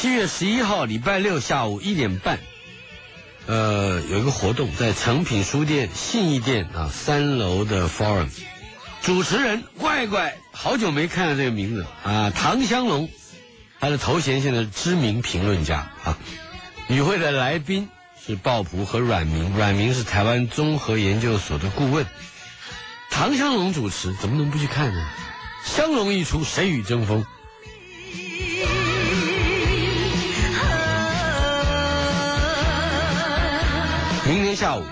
7月11号礼拜六下午1点半，有一个活动在诚品书店信义店3楼的 Forum， 主持人怪怪，好久没看到这个名字唐湘龙，他的头衔现在是知名评论家与会的来宾是鲍勃和阮明，阮明是台湾综合研究所的顾问。唐湘龙主持，怎么能不去看呢？湘龙一出，谁与争锋？明天下午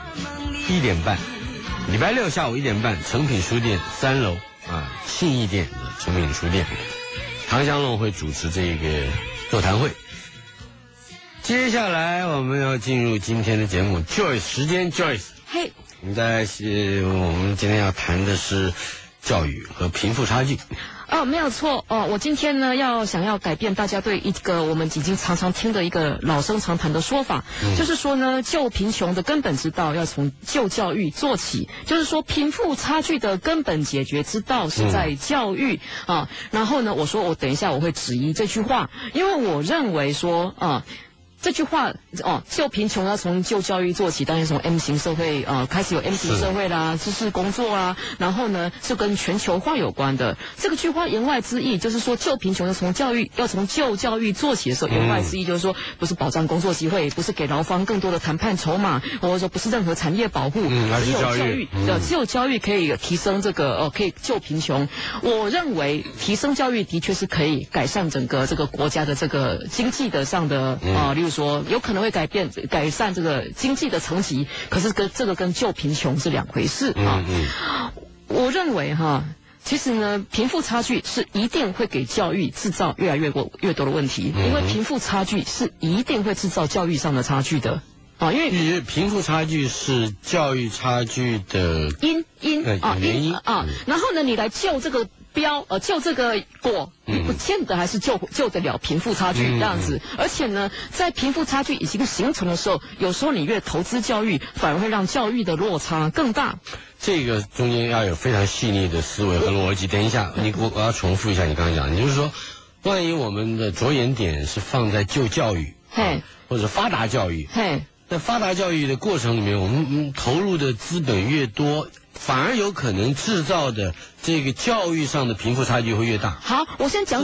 1点半，礼拜六下午1点半，诚品书店3楼信义店的诚品书店，唐湘龙会主持这个座谈会。接下来我们要进入今天的节目 ，Joyce 时间 ，Joyce。嘿，我们今天要谈的是教育和贫富差距。 没有错我今天呢想要改变大家对一个我们已经常常听的一个老生常谈的说法，就是说呢，救贫穷的根本之道要从救教育做起，就是说贫富差距的根本解决之道是在教育然后呢，我等一下我会质疑这句话，因为我认为说这句话救贫穷要从救教育做起，当然从 M 型社会开始有 M 型社会啦，知识工作啦，然后呢是跟全球化有关的。这个句话言外之意就是说，救贫穷要从救教育做起的时候，言外之意就是说，不是保障工作机会，不是给劳方更多的谈判筹码，或者说不是任何产业保护，只有教育，只有教育可以提升这个可以救贫穷。我认为提升教育的确是可以改善整个这个国家的这个经济的上的例如说有可能会改善这个经济的层级，可是跟救贫穷是两回事我认为其实呢，贫富差距是一定会给教育制造越来越多的问题，因为贫富差距是一定会制造教育上的差距的因为贫富差距是教育差距的原因然后呢，你来救这个救这个果，你不见得还是救得了贫富差距这样子。而且呢，在贫富差距已经形成的时候，有时候你越投资教育，反而会让教育的落差更大。 这个中间要有非常细腻的思维和逻辑。等一下，我要重复一下你刚才讲，你就是说，万一我们的着眼点是放在救教育，或者发达教育，在发达教育的过程里面，我们投入的资本越多，反而有可能制造的这个教育上的贫富差距会越大。 好，我先讲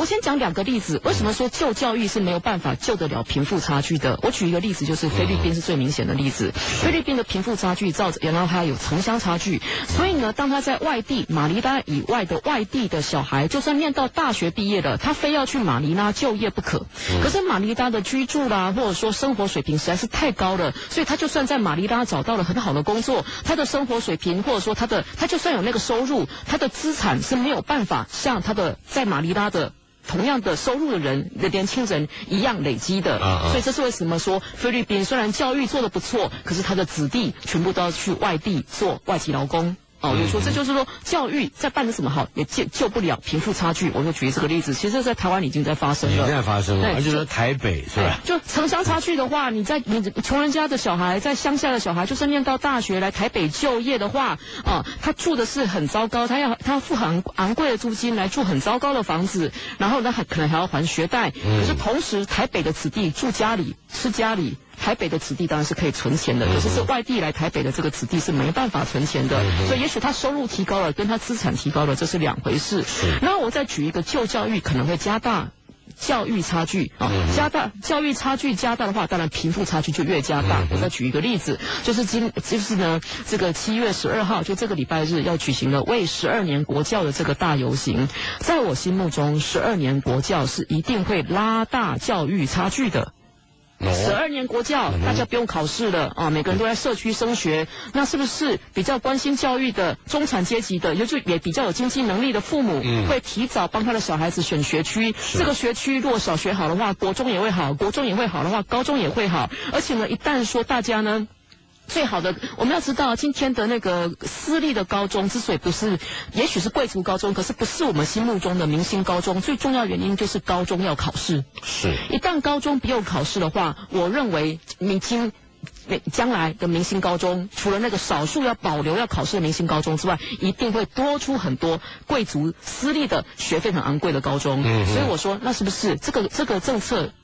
2个例子。为什么说救教育是没有办法救得了贫富差距的？我举一个例子，就是菲律宾是最明显的例子。菲律宾的贫富差距然后它有城乡差距，所以呢，当他在外地马尼拉以外的外地的小孩，就算念到大学毕业了，他非要去马尼拉就业不可。可是马尼拉的居住啦，或者说生活水平实在是太高了，所以他就算在马尼拉找到了很好的工作，他的生活水平或者说他就算有那个收入，他的资产是没有办法像他的在马尼拉的同样的收入的年轻人一样累积的。所以这是为什么说菲律宾虽然教育做得不错，可是他的子弟全部都要去外地做外籍劳工。我就说这就是说教育在办的什么好也救不了贫富差距。我就举这个例子，其实在台湾已经在发生了， 而且说台北是吧？ 就城乡差距的话，你穷人家的小孩，在乡下的小孩，就算念到大学来台北就业的话，他住的是很糟糕，他要付很昂贵的租金来住很糟糕的房子，然后呢可能还要还学贷。可是同时台北的子弟住家里吃家里。台北的子弟当然是可以存钱的，可是外地来台北的这个子弟是没办法存钱的，所以也许他收入提高了，跟他资产提高了，这是两回事。然后我再举一个旧教育可能会加大教育差距教育差距加大的话，当然贫富差距就越加大。我再举一个例子，就是呢，这个7月12号，就这个礼拜日要举行了为12年国教的这个大游行。在我心目中，12年国教是一定会拉大教育差距的。12年国教，大家不用考试了每个人都在社区升学，那是不是比较关心教育的中产阶级的，也比较有经济能力的父母，会提早帮他的小孩子选学区？这个学区如果小学好的话，国中也会好；国中也会好的话，高中也会好。而且呢，一旦说大家呢。最好的，我们要知道，今天的那个私立的高中之所以不是，也许是贵族高中，可是不是我们心目中的明星高中，最重要原因就是高中要考试。一旦高中不用考试的话，我认为将来的明星高中，除了那个少数要保留要考试的明星高中之外，一定会多出很多贵族私立的学费很昂贵的高中。所以我说，那是不是这个政策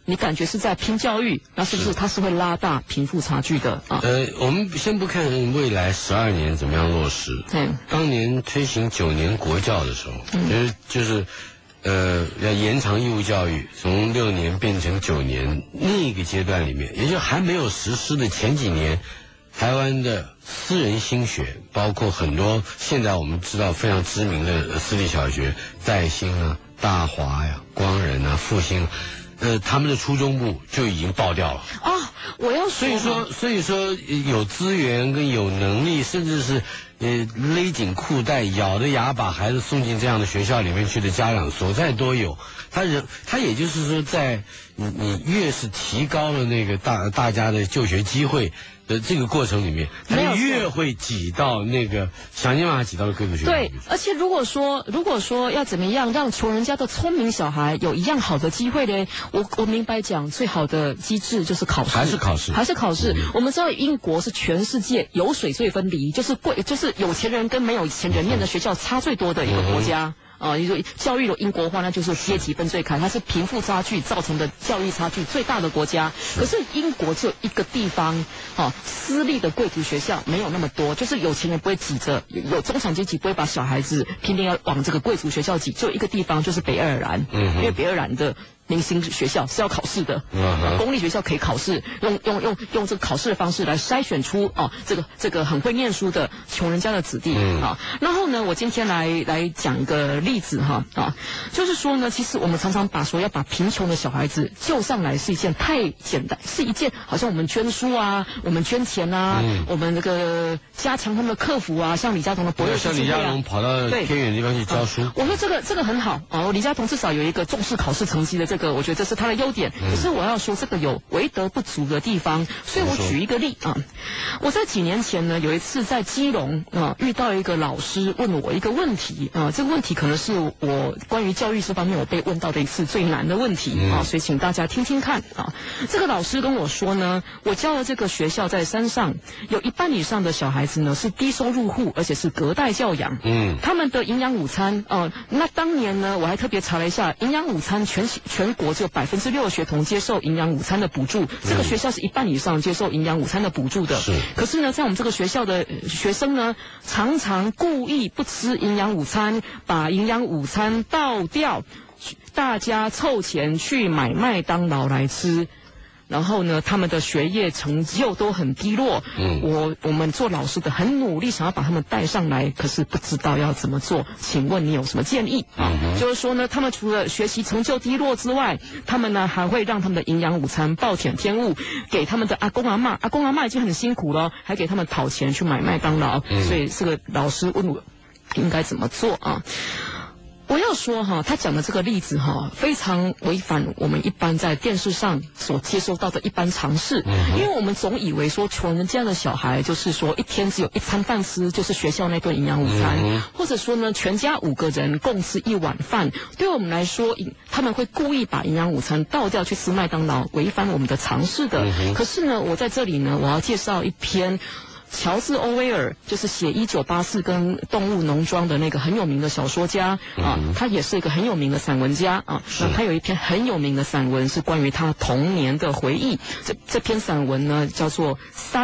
你感觉是在拼教育，那是不是它是会拉大贫富差距的啊？ 我们先不看未来12年怎么样落实。当年推行9年国教的时候，就是要延长义务教育，从6年变成9年，那个阶段里面，也就还没有实施的前几年，台湾的私人兴学，包括很多现在我们知道非常知名的私立小学，在兴啊、大华呀、光仁啊、复兴，他们的初中部就已经爆掉了啊！我要说， 所以说有资源跟有能力，甚至是勒紧裤带、咬着牙把孩子送进这样的学校里面去的家长所在多有。他也就是说，在你越是提高了那个大家的就学机会的这个过程里面，他就越会挤到那个想尽办法挤到各个学校。 对，而且如果说要怎么样让穷人家的聪明小孩有一样好的机会呢？我明白讲，最好的机制就是考试，还是考试。我们知道英国是全世界有水最分离，就是有钱人跟没有钱人念的学校差最多的一个国家。你说教育的英国化，那就是阶级分最开，它是贫富差距造成的教育差距最大的国家。可是英国只有一个地方，私立的贵族学校没有那么多，就是有钱人不会挤着，有中产阶级不会把小孩子偏偏要往这个贵族学校挤，就一个地方就是北爱尔兰，因为北爱尔兰的明星学校是要考试的，公立学校可以考试，用这个考试的方式来筛选出这个很会念书的穷人家的子弟然后呢，我今天来讲一个例子就是说呢，其实我们常常要把贫穷的小孩子救上来是一件太简单，是一件好像我们捐书啊，我们捐钱啊，我们那个加强他们的客服啊，像李家同的博士， 像李家同跑到偏远的地方去教书。 我说这个很好李家同至少有一个重视考试成绩的这个，我觉得这是他的优点。可是我要说这个有为德不足的地方，所以我举一个例我在几年前呢，有一次在基隆遇到一个老师问我一个问题这个问题可能是我关于教育这方面我被问到的一次最难的问题所以请大家听听看这个老师跟我说呢，我教的这个学校在山上，有1半以上的小孩子呢是低收入户，而且是隔代教养。他们的营养午餐那当年呢，我还特别查了一下，营养午餐全国只有6%的学童接受营养午餐的补助，这个学校是1半以上接受营养午餐的补助的。可是呢，在我们这个学校的学生呢，常常故意不吃营养午餐，把营养午餐倒掉，大家凑钱去买麦当劳来吃。然后呢，他们的学业成就都很低落。我们做老师的很努力，想要把他们带上来，可是不知道要怎么做。请问你有什么建议就是说呢，他们除了学习成就低落之外，他们呢还会让他们的营养午餐暴殄天物，给他们的阿公阿嬷已经很辛苦了，还给他们讨钱去买麦当劳。所以这个老师问我应该怎么做我要说他讲的这个例子非常违反我们一般在电视上所接收到的一般常识。因为我们总以为说穷人家的小孩就是说一天只有1餐饭吃，就是学校那顿营养午餐，或者说呢全家5个人共吃1碗饭。对我们来说，他们会故意把营养午餐倒掉去吃麦当劳，违反我们的常识的。可是呢，我在这里呢，我要介绍一篇乔治·欧威尔，就是写1984跟动物农庄的那个很有名的小说家他也是一个很有名的散文家那他有一篇很有名的散文是关于他童年的回忆。这篇散文呢叫做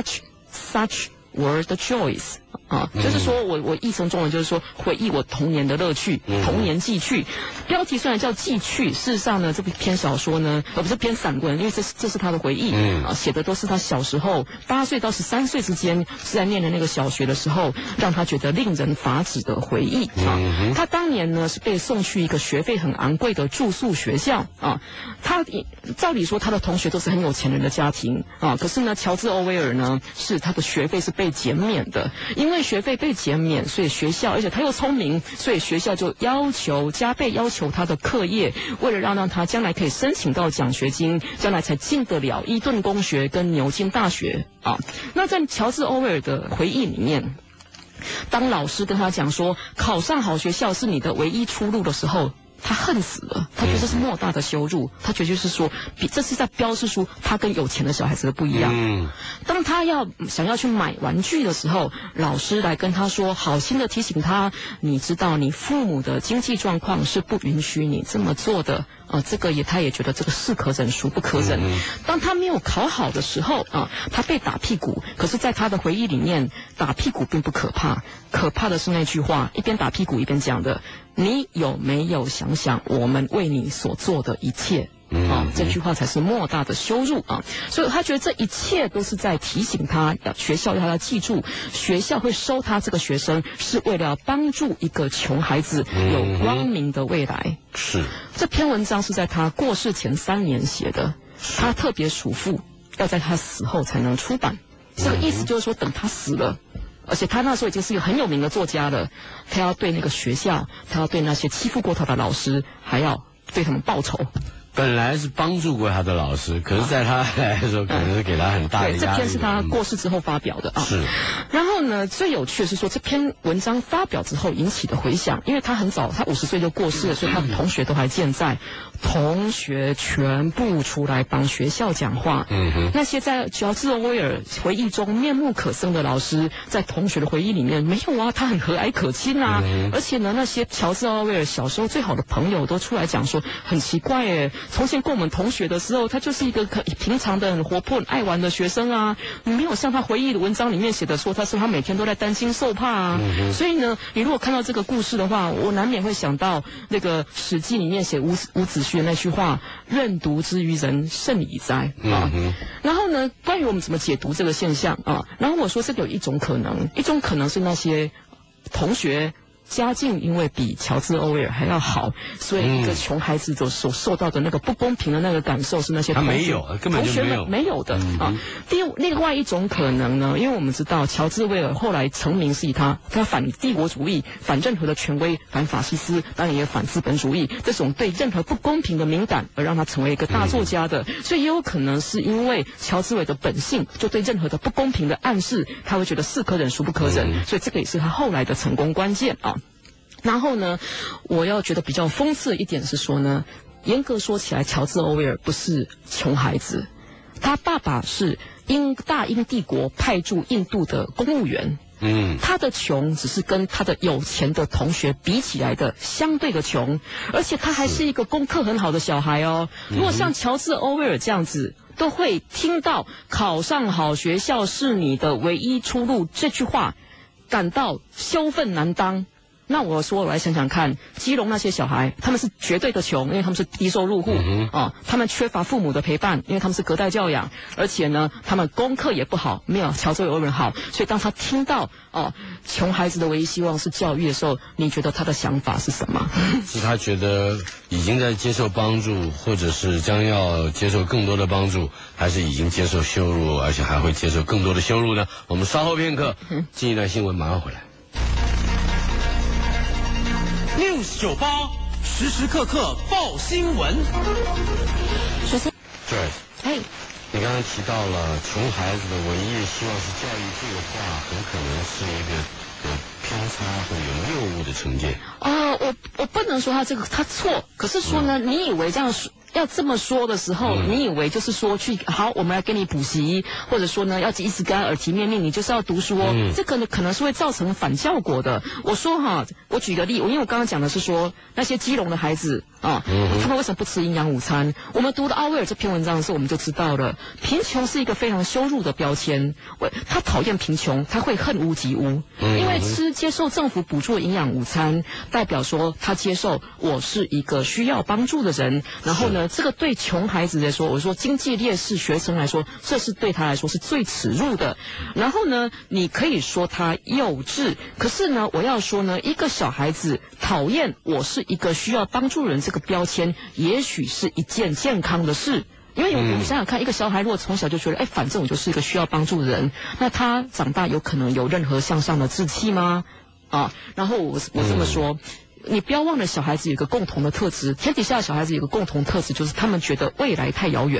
Such Were the Joys就是说我译成中文就是说回忆我童年的乐趣，童年记趣。标题虽然叫记趣，事实上呢这篇小说呢不是篇散文，因为这是他的回忆写的都是他小时候8岁到13岁之间是在念的那个小学的时候，让他觉得令人发指的回忆他当年呢是被送去一个学费很昂贵的住宿学校他照理说他的同学都是很有钱人的家庭可是呢乔治·欧威尔呢是他的学费是被减免的，因为学费被减免，所以学校，而且他又聪明，所以学校就加倍要求他的课业，为了让他将来可以申请到奖学金，将来才进得了伊顿公学跟牛津大学那在乔治·欧威尔的回忆里面，当老师跟他讲说考上好学校是你的唯一出路的时候，他恨死了，他觉得这是莫大的羞辱，他觉得就是说这是在标示出他跟有钱的小孩子的不一样当他想要去买玩具的时候，老师来跟他说，好心的提醒他，你知道你父母的经济状况是不允许你这么做的这个他也觉得这个是可忍孰不可忍。当他没有考好的时候他被打屁股，可是在他的回忆里面，打屁股并不可怕，可怕的是那句话，一边打屁股一边讲的，你有没有想想我们为你所做的一切？这句话才是莫大的羞辱所以他觉得这一切都是在提醒他，学校要他记住，学校会收他这个学生是为了帮助一个穷孩子有光明的未来。 是这篇文章是在他过世前3年写的，他特别嘱咐要在他死后才能出版。这个意思就是说，等他死了，而且他那时候已经是一个很有名的作家了，他要对那个学校，他要对那些欺负过他的老师，还要对他们报仇。 本来是帮助过他的老师，可是在他来的时候，可能是给他很大的压力。 对，这篇是他过世之后发表的是。 然后呢，最有趣的是说，这篇文章发表之后引起的回响，因为他很早，他50岁就过世了，所以他的同学都还健在，同学全部出来帮学校讲话。那些在乔治·欧威尔回忆中面目可憎的老师，在同学的回忆里面没有啊，他很和蔼可亲啊。而且呢，那些乔治·欧威尔小时候最好的朋友都出来讲说，很奇怪耶。从前跟我们同学的时候，他就是一个平常的、很活泼、很爱玩的学生啊，没有像他回忆的文章里面写的说，他每天都在担惊受怕啊。所以呢，你如果看到这个故事的话，我难免会想到那个《史记》里面写伍子胥的那句话：“任独之于人，甚矣哉！”然后呢，关于我们怎么解读这个现象然后我说这个有一种可能是那些同学家境因为比乔治·欧威尔还要好，所以一个穷孩子所受到的那个不公平的那个感受是那些同学他没有，根本就没有的另外一种可能呢，因为我们知道乔治·威尔后来成名是以他反帝国主义、反任何的权威、反法西斯，当然也反资本主义，这种对任何不公平的敏感而让他成为一个大作家的。所以也有可能是因为乔治·威尔的本性，就对任何的不公平的暗示，他会觉得是可忍孰不可忍，所以这个也是他后来的成功关键然后呢，我要觉得比较讽刺的一点是说呢，严格说起来，乔治·欧威尔不是穷孩子，他爸爸是大英帝国派驻印度的公务员。他的穷只是跟他的有钱的同学比起来的相对的穷，而且他还是一个功课很好的小孩如果像乔治·欧威尔这样子，都会听到考上好学校是你的唯一出路这句话，感到羞愤难当。那我来想想看，基隆那些小孩，他们是绝对的穷，因为他们是低收入户他们缺乏父母的陪伴，因为他们是隔代教养，而且呢，他们功课也不好，没有乔治·欧威尔好，所以当他听到穷孩子的唯一希望是教育的时候，你觉得他的想法是什么？ 是他觉得已经在接受帮助，或者是将要接受更多的帮助，还是已经接受羞辱，而且还会接受更多的羞辱呢？我们稍后片刻进一段新闻，马上回来。 News98时时刻刻报新闻。 首先 Joyce， 你刚才提到了穷孩子的唯一希望是教育，这个话很可能是一个有偏差或者有谬误的成见我不能说他错，可是说呢，你以为这样说要这么说的时候，你以为就是说好，我们来给你补习，或者说呢，要一直跟他耳提面命，你就是要读书这个呢可能是会造成反效果的。我说我举个例，因为我刚刚讲的是说那些基隆的孩子他们为什么不吃营养午餐？我们读的奥威尔这篇文章的时候，我们就知道了，贫穷是一个非常羞辱的标签。他讨厌贫穷，他会恨屋及乌，因为接受政府补助的营养午餐，代表说他接受我是一个需要帮助的人，然后呢，这个对穷孩子来说，我说经济劣势学生来说，这是对他来说是最耻辱的。然后呢，你可以说他幼稚，可是呢，我要说呢，一个小孩子讨厌我是一个需要帮助人这个标签，也许是一件健康的事。因为我们想想看，一个小孩如果从小就觉得，反正我就是一个需要帮助的人，那他长大有可能有任何向上的志气吗？然后我这么说。你不要忘了，小孩子有一个共同的特质，天底下的小孩子有一个共同特质，就是他们觉得未来太遥远。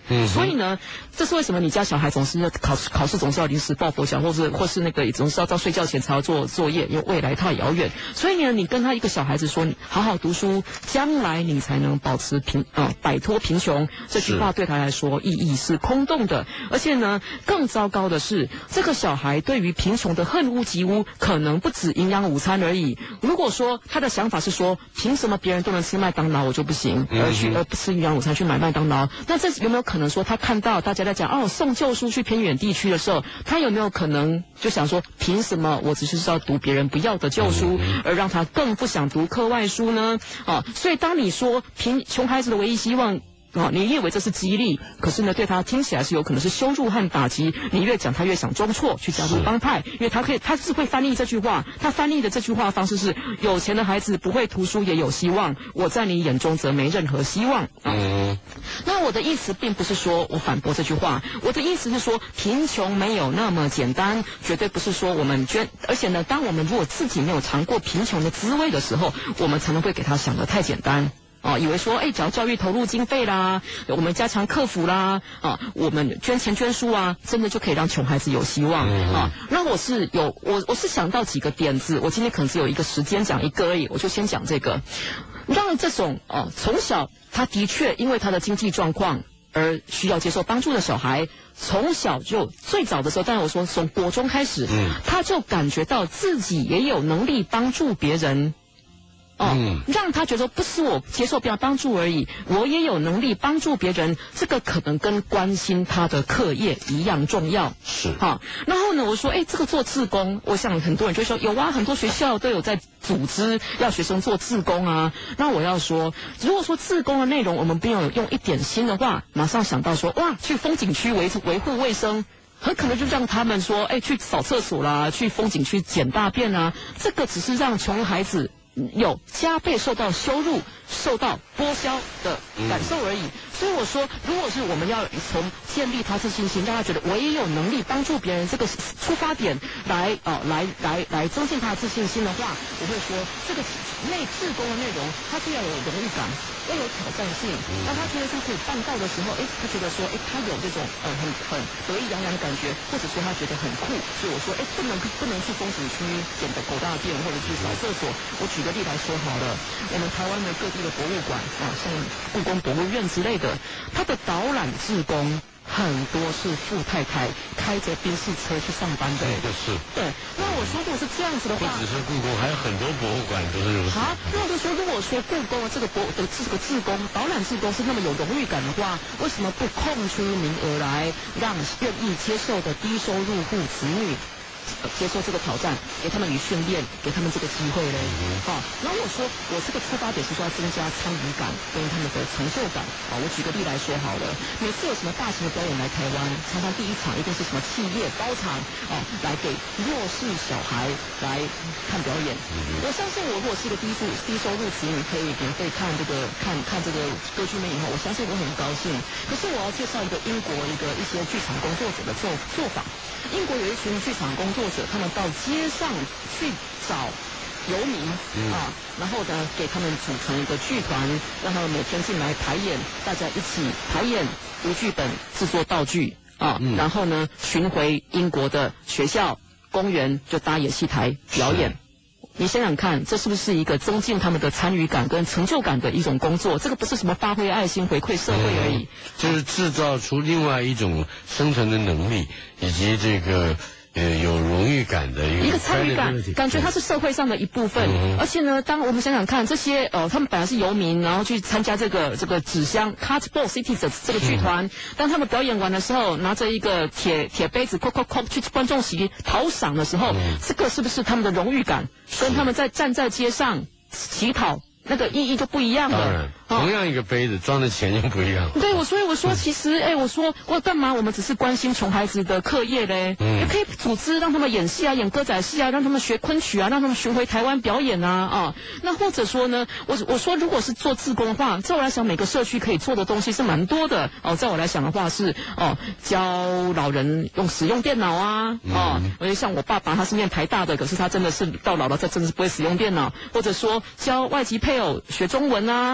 所以呢，这是为什么你家小孩总是要考试总是要临时抱佛脚，或是那个总是要到睡觉前才要做作业，因为未来太遥远。所以呢，你跟他一个小孩子说，好好读书，将来你才能保持摆脱贫穷。这句话对他来说意义是空洞的。而且呢，更糟糕的是，这个小孩对于贫穷的恨恶及无，可能不止营养午餐而已。如果说他的想法是说，凭什么别人都能吃麦当劳，我就不行，而不吃营养午餐去买麦当劳？那这有没有可能说，他看到大家在讲送旧书去偏远地区的时候，他有没有可能就想说，凭什么我只是要读别人不要的旧书，而让他更不想读课外书呢？所以当你说穷孩子的唯一希望，你以为这是激励，可是呢，对他听起来是有可能是羞辱和打击。你越讲，他越想中错，去加入帮派，因为他是会翻译这句话。他翻译的这句话方式是：有钱的孩子不会读书也有希望，我在你眼中则没任何希望。那我的意思并不是说我反驳这句话，我的意思是说，贫穷没有那么简单，绝对不是说我们而且呢，当我们如果自己没有尝过贫穷的滋味的时候，我们才能会给他想得太简单。以为说，只要教育投入经费啦，我们加强课辅啦，我们捐钱捐书啊，真的就可以让穷孩子有希望那我是想到几个点子，我今天可能只有一个时间讲一个而已，我就先讲这个，让这种从小他的确因为他的经济状况而需要接受帮助的小孩，从小就最早的时候，当然我说从国中开始，他就感觉到自己也有能力帮助别人。让他觉得不是我接受别人帮助而已，我也有能力帮助别人，这个可能跟关心他的课业一样重要。然后呢，我说，这个做志工，我想很多人就说有啊，很多学校都有在组织要学生做志工啊。那我要说，如果说志工的内容我们没有用一点心的话，马上想到说，哇，去风景区维护卫生。很可能就让他们说，去扫厕所啦，去风景区捡大便啊，这个只是让穷孩子有加倍受到羞辱、受到剥削的感受而已。所以我说，如果是我们要从建立他自信心，让他觉得我也有能力帮助别人这个出发点来增进他的自信心的话，我会说这个志工的内容，它就要有荣誉感，要有挑战性。当他觉得他可以办到的时候，他觉得说，他有这种很得意洋洋的感觉，或者说他觉得很酷。所以我说，不能去风景区捡的狗大便，或者去扫厕所。我举个例来说好了，我们台湾的各地的博物馆像故宫博物院之类的，它的导览志工很多是富太太开着宾士车去上班的。对。那我说，如果是这样子的话， 不只是故宫，还有很多博物馆都是如此。 那我就说，如果说故宫的这个志工导览志工是那么有荣誉感的话，为什么不空出名额来让愿意接受的低收入户子女接受这个挑战，给他们以训练，给他们这个机会嘞？然后我说，我这个出发点是说要增加参与感跟他们的成就感。我举个例来说好了，每次有什么大型的表演来台湾，常常第一场一定是什么企业包场来给弱势小孩来看表演。我相信我如果是一个低收入子女，可以免费看这个歌剧魅影后，我相信我很高兴。可是我要介绍一个英国一些剧场工作者的做法。英国有一群剧场工作者，他们到街上去找游民然后呢，给他们组成一个剧团，让他们每天进来排演，大家一起排演读剧本、制作道具然后呢，巡回英国的学校、公园，就搭演戏台表演。你想想看，这是不是一个增进他们的参与感跟成就感的一种工作？这个不是什么发挥爱心回馈社会而已， 就是制造出另外一种生存的能力，以及这个有荣誉感的一个参与感，感觉它是社会上的一部分。而且呢，当我们想想看，这些他们本来是游民，然后去参加这个纸箱 Cardboard Cities 的这个剧团，当他们表演完的时候，拿着一个铁杯子去观众席讨赏的时候，这个是不是他们的荣誉感，跟他们站在街上乞讨那个意义就不一样了？ 当然。同样一个杯子装的钱就不一样。 对，所以我说，其实，我说我干嘛？我们只是关心穷孩子的课业嘞，也可以组织让他们演戏啊，演歌仔戏啊，让他们学昆曲啊，让他们巡回台湾表演啊。那或者说呢，我说如果是做志工的话，在我来想，每个社区可以做的东西是蛮多的在我来想的话是教老人使用电脑而且像我爸爸他是念台大的，可是他真的是到老了，他真的是不会使用电脑，或者说教外籍配偶学中文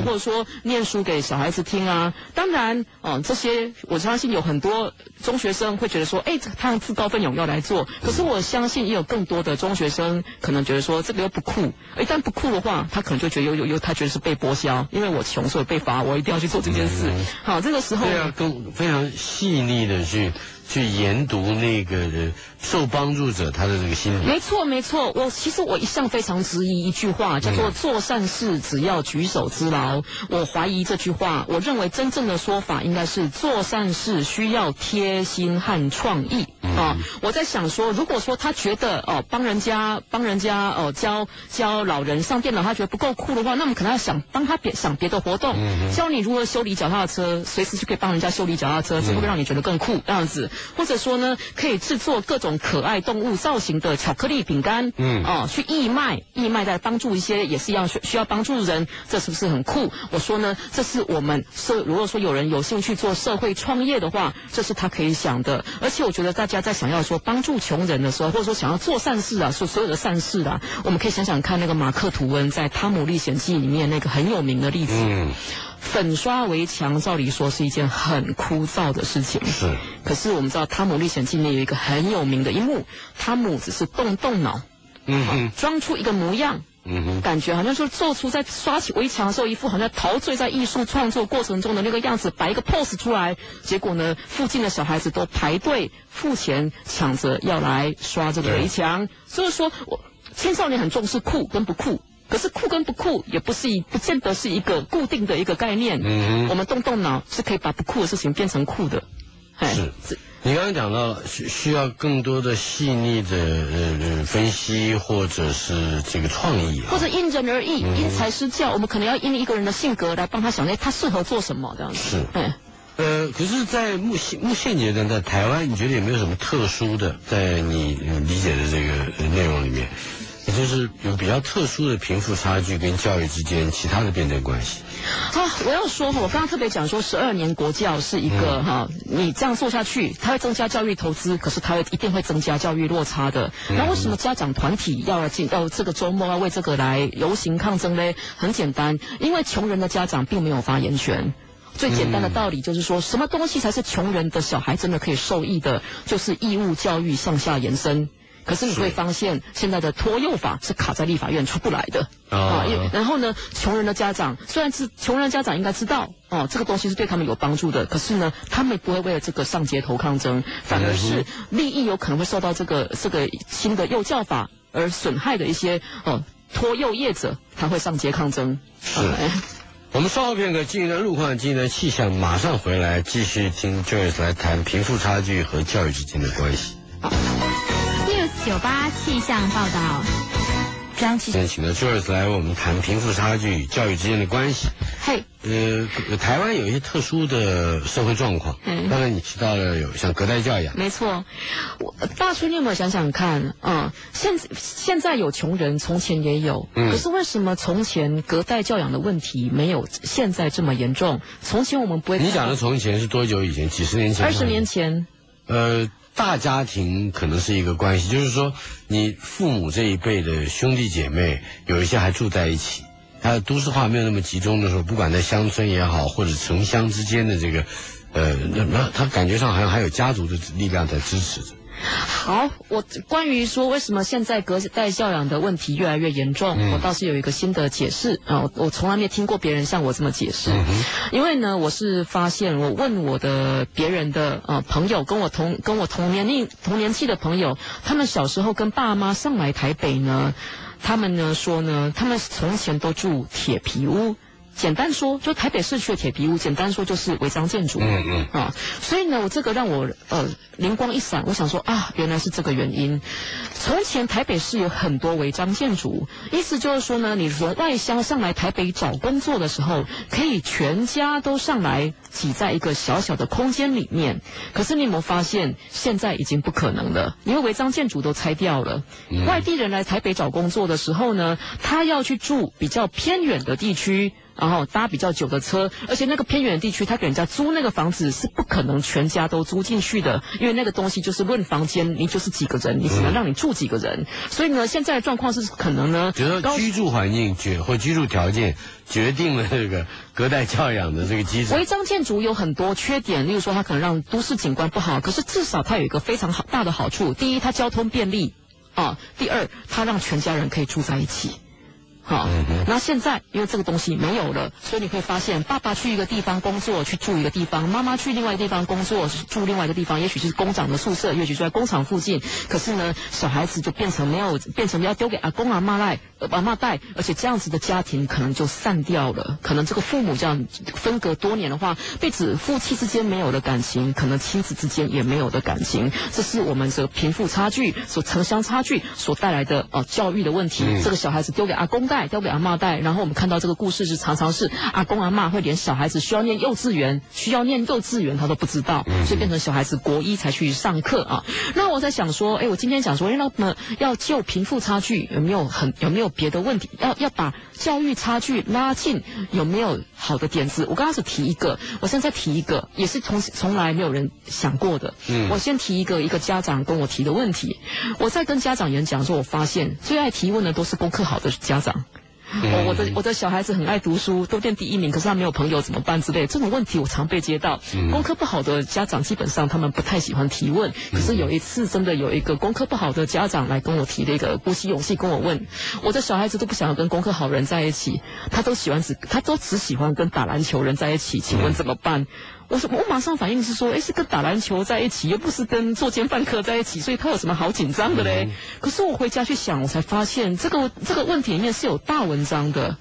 或者说念书给小孩子听啊。当然，这些我相信有很多中学生会觉得说，他自告奋勇要来做。可是我相信也有更多的中学生可能觉得说这个又不酷，一旦不酷的话，他可能就觉得他觉得是被剥削，因为我穷所以被罚，我一定要去做这件事。好，这个时候对啊，非常细腻的去研读那个受帮助者他的这个心理。 没错，其实我一向非常质疑一句话，叫做做善事只要举手之劳。我怀疑这句话，我认为真正的说法应该是做善事需要贴心和创意。我在想说，如果说他觉得帮人家教老人上电脑，他觉得不够酷的话，那么可能要帮他想别的活动，教你如何修理脚踏车，随时就可以帮人家修理脚踏车，这会不会让你觉得更酷这样子？或者说呢，可以制作各种可爱动物造型的巧克力饼干，去义卖在帮助一些也是一样需要帮助人，这是不是很酷？我说呢，这是我们如果说有人有兴趣做社会创业的话，这是他可以想的。而且我觉得大家在想要说帮助穷人的时候，或者说想要做善事啊，说所有的善事啊，我们可以想想看那个马克吐温在《汤姆历险记》里面那个很有名的例子。粉刷围墙照理说是一件很枯燥的事情，可是我们知道《汤姆历险记》里面有一个很有名的一幕，汤姆只是动脑，装出一个模样，感觉好像说做出在刷起围墙的时候一副好像陶醉在艺术创作过程中的那个样子，摆一个 pose 出来，结果呢，附近的小孩子都排队付钱抢着要来刷这个围墙。所以说，青少年很重视酷跟不酷。可是酷跟不酷也不见得是一个固定的一个概念。我们动脑是可以把不酷的事情变成酷的。 是。你刚刚讲到需要更多的细腻的分析，或者是这个创意， 或者因人而异，因材施教。我们可能要因一个人的性格来帮他想，他适合做什么这样子。 可是，在目现阶段，在台湾，你觉得有没有什么特殊的，在你理解的这个内容里面？也就是有比较特殊的贫富差距跟教育之间其他的辩证关系。 我要说，我刚刚特别讲说12年国教是一个你这样做下去，它会增加教育投资，可是它一定会增加教育落差的。那为什么家长团体要这个周末要为这个来游行抗争呢？很简单，因为穷人的家长并没有发言权。最简单的道理就是说，什么东西才是穷人的小孩真的可以受益的？就是义务教育向下延伸。可是你会发现，现在的托幼法是卡在立法院出不来的然后呢，穷人的家长虽然是穷人的家长应该知道这个东西是对他们有帮助的，可是呢，他们不会为了这个上街头抗争，反而是利益有可能会受到这个新的幼教法而损害的一些托幼业者，他会上街抗争。 我们稍后片刻进一段路况，进一段气象，马上回来继续听 Joyce 来谈贫富差距和教育之间的关系。 98气象报道， 今天请到 Joyce 来为我们谈贫富差距与教育之间的关系。台湾有一些特殊的社会状况，刚才你提到了有像隔代教养。 没错，大叔，你有没有想想看现在有穷人，从前也有，可是为什么从前隔代教养的问题没有现在这么严重？从前我们不会。 你讲的从前是多久以前？几十年前？20 年前。 大家庭可能是一个关系，就是说你父母这一辈的兄弟姐妹有一些还住在一起，他都市化没有那么集中的时候，不管在乡村也好，或者城乡之间的这个他感觉上好像还有家族的力量在支持着。 好，我关于说为什么现在隔代教养的问题越来越严重，我倒是有一个新的解释我从来没听过别人像我这么解释。因为呢，我是发现我问我的别人的朋友，跟我同年纪的朋友，他们小时候跟爸妈上来台北呢，他们呢说呢，他们从前都住铁皮屋。简单说，就台北市区的铁皮屋，简单说就是违章建筑。所以呢，我这个让我灵光一闪，我想说原来是这个原因。从前台北市有很多违章建筑，意思就是说呢，你从外乡上来台北找工作的时候，可以全家都上来挤在一个小小的空间里面。可是你有没有发现，现在已经不可能了，因为违章建筑都拆掉了。外地人来台北找工作的时候呢，他要去住比较偏远的地区。 然后搭比较久的车，而且那个偏远地区，他给人家租那个房子是不可能全家都租进去的，因为那个东西就是论房间，你就是几个人，你只能让你住几个人。所以呢，现在的状况是可能呢， 觉得居住环境或居住条件决定了这个隔代教养的这个基础。 违章建筑有很多缺点，例如说它可能让都市景观不好，可是至少它有一个非常大的好处：第一，它交通便利啊；第二，它让全家人可以住在一起。好，那现在因为这个东西没有了，所以你会发现，爸爸去一个地方工作，去住一个地方；妈妈去另外一个地方工作，住另外一个地方。也许是工厂的宿舍，也许就在工厂附近。可是呢，小孩子就变成要丢给阿公阿嬷带，而且这样子的家庭可能就散掉了。可能这个父母这样分隔多年的话，被指夫妻之间没有了感情，可能亲子之间也没有了感情。这是我们这个贫富差距、城乡差距所带来的教育的问题。这个小孩子丢给阿公带，丢给阿嬷带，然后我们看到这个故事是常常是阿公阿嬷会连小孩子需要念幼稚园他都不知道，所以变成小孩子国一才去上课啊。那我在想说，我今天讲说，要救贫富差距有没有别的问题？要把教育差距拉近，有没有好的点子？我刚开始提一个，我现在提一个，也是从来没有人想过的。我先提一个家长跟我提的问题。我在跟家长演讲的时候，我发现最爱提问的都是功课好的家长。我的小孩子很爱读书，都念第1名，可是他没有朋友怎么办之类，这种问题我常被接到。功课不好的家长基本上他们不太喜欢提问，可是有一次真的有一个功课不好的家长来跟我提了一个鼓起勇气跟我问，我的小孩子都不想要跟功课好人在一起，他都只喜欢跟打篮球人在一起，请问怎么办？我马上反应是说，是跟打篮球在一起，又不是跟作奸犯科在一起，所以他有什么好紧张的嘞？可是我回家去想，我才发现这个问题里面是有大文章的。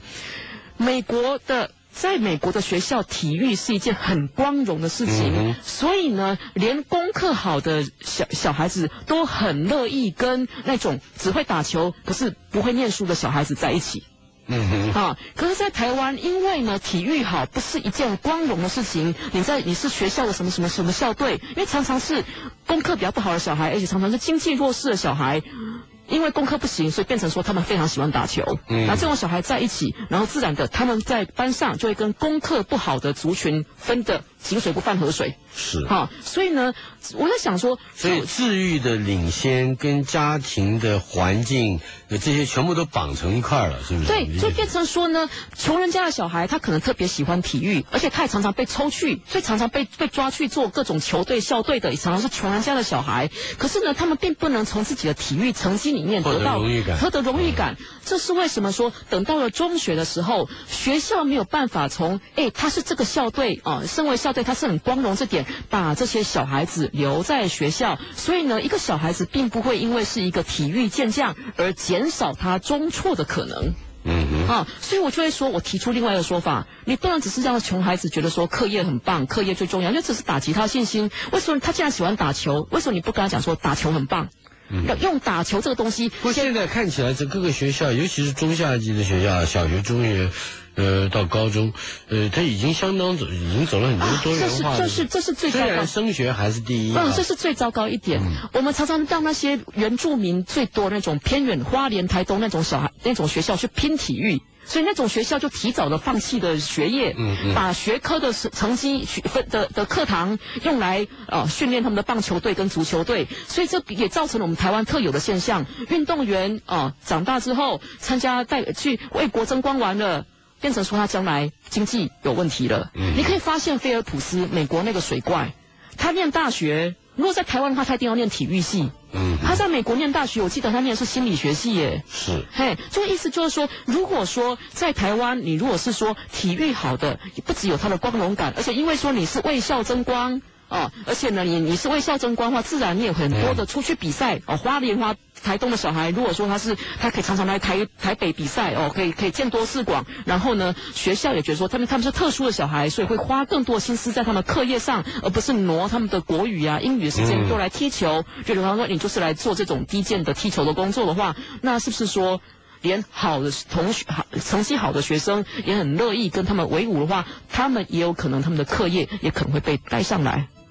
在美国的学校，体育是一件很光荣的事情，所以呢，连功课好的小孩子都很乐意跟那种只会打球可是不会念书的小孩子在一起。可是在台湾，因为呢体育好不是一件光荣的事情，你是学校的什么校队，因为常常是功课比较不好的小孩，而且常常是经济弱势的小孩，因为功课不行，所以变成说他们非常喜欢打球。那这种小孩在一起，然后自然的他们在班上就会跟功课不好的族群分得井水不犯河水。 是所以呢，我在想说， 所以治愈的领先跟家庭的环境这些全部都绑成一块了，是不是？ 对，就变成说呢，穷人家的小孩他可能特别喜欢体育，而且他也常常被抽去，所以常常被抓去做各种球队校队的，也常常是穷人家的小孩。可是呢，他们并不能从自己的体育成绩里面获得荣誉感。这是为什么说等到了中学的时候，学校没有办法从他是这个校队身为校队他是很光荣这点，把这些小孩子留在学校。所以呢，一个小孩子并不会因为是一个体育健将而减少他中辍的可能。所以我就会说，我提出另外一个说法，你不能只是让穷孩子觉得说课业很棒，课业最重要，因为这是打击他信心。为什么他既然喜欢打球，为什么你不跟他讲说打球很棒？要用打球这个东西。 不过现在看起来，这各个学校，尤其是中下级的学校，小学、中学，到高中，他已经走了很多多元化的。 这是最糟糕。虽然升学还是第一。 这是最糟糕一点。我们常常让那些原住民最多那种偏远花莲、台东那种学校去拼体育。所以那种学校就提早的放弃了学业，把学科的成绩的课堂用来训练他们的棒球队跟足球队，所以这也造成了我们台湾特有的现象，运动员长大之后去为国争光完了，变成说他将来经济有问题了。你可以发现菲尔普斯，美国那个水怪，他念大学，如果在台湾的话，他一定要念体育系。他在美国念大学，我记得他念的是心理学系耶。 是， 这个意思就是说，如果说在台湾，你如果是说体育好的，不只有他的光荣感，而且因为说你是为校争光而且呢，你是为校争光的话，自然你有很多的出去比赛花莲台东的小孩，如果说他可以常常来台北比赛可以见多识广，然后呢，学校也觉得说他们是特殊的小孩，所以会花更多心思在他们课业上，而不是挪他们的国语英语的时间都来踢球。就比方说你就是来做这种低贱的踢球的工作的话，那是不是说连好的同学成绩好的学生也很乐意跟他们为伍的话，他们也有可能他们的课业也可能会被带上来。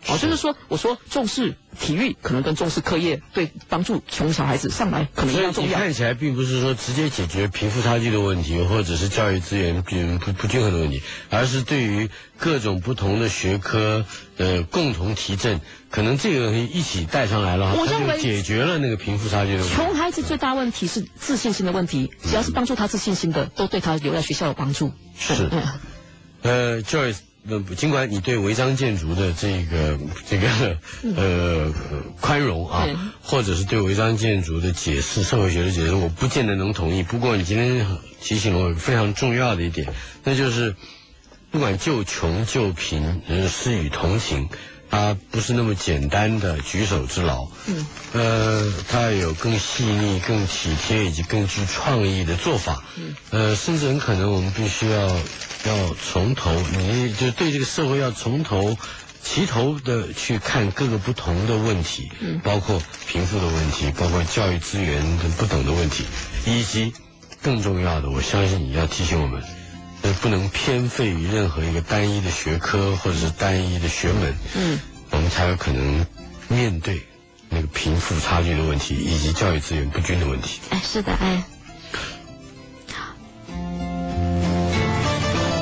就是说，我说重视体育，可能跟重视课业，对帮助穷小孩子上来可能一样重要。 所以你看起来并不是说直接解决贫富差距的问题，或者是教育资源不均衡的问题，而是对于各种不同的学科共同提振，可能这个一起带上来了， 我认为它就解决了那个贫富差距的问题。 穷孩子最大问题是自信心的问题，只要是帮助他自信心的，都对他留在学校有帮助。 是，Joyce。尽管你对违章建筑的这个宽容啊，或者是对违章建筑的解释，社会学的解释，我不见得能同意。不过你今天提醒了我非常重要的一点，那就是不管救穷救贫，施予同情，它不是那么简单的举手之劳。它有更细腻、更体贴以及更具创意的做法。甚至很可能我们必须要从头，你就对这个社会要从头齐头的去看各个不同的问题，包括贫富的问题，包括教育资源等不等的问题，以及更重要的，我相信你要提醒我们，不能偏废于任何一个单一的学科或者是单一的学门。我们才有可能面对那个贫富差距的问题以及教育资源不均的问题。 是的，